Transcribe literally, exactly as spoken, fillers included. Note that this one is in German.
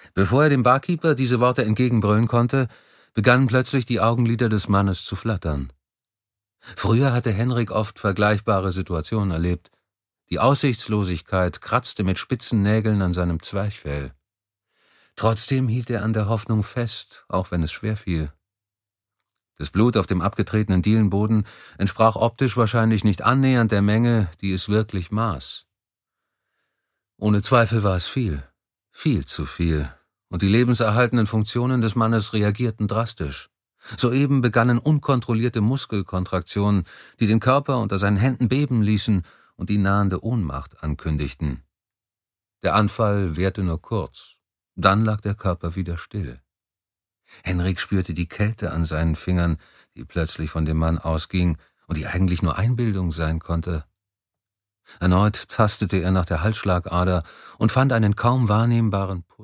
Bevor er dem Barkeeper diese Worte entgegenbrüllen konnte, begannen plötzlich die Augenlider des Mannes zu flattern. Früher hatte Henrik oft vergleichbare Situationen erlebt. Die Aussichtslosigkeit kratzte mit spitzen Nägeln an seinem Zwerchfell. Trotzdem hielt er an der Hoffnung fest, auch wenn es schwer fiel. Das Blut auf dem abgetretenen Dielenboden entsprach optisch wahrscheinlich nicht annähernd der Menge, die es wirklich maß. Ohne Zweifel war es viel, viel zu viel, und die lebenserhaltenden Funktionen des Mannes reagierten drastisch. Soeben begannen unkontrollierte Muskelkontraktionen, die den Körper unter seinen Händen beben ließen und die nahende Ohnmacht ankündigten. Der Anfall währte nur kurz, dann lag der Körper wieder still. Henrik spürte die Kälte an seinen Fingern, die plötzlich von dem Mann ausging und die eigentlich nur Einbildung sein konnte. Erneut tastete er nach der Halsschlagader und fand einen kaum wahrnehmbaren Puls.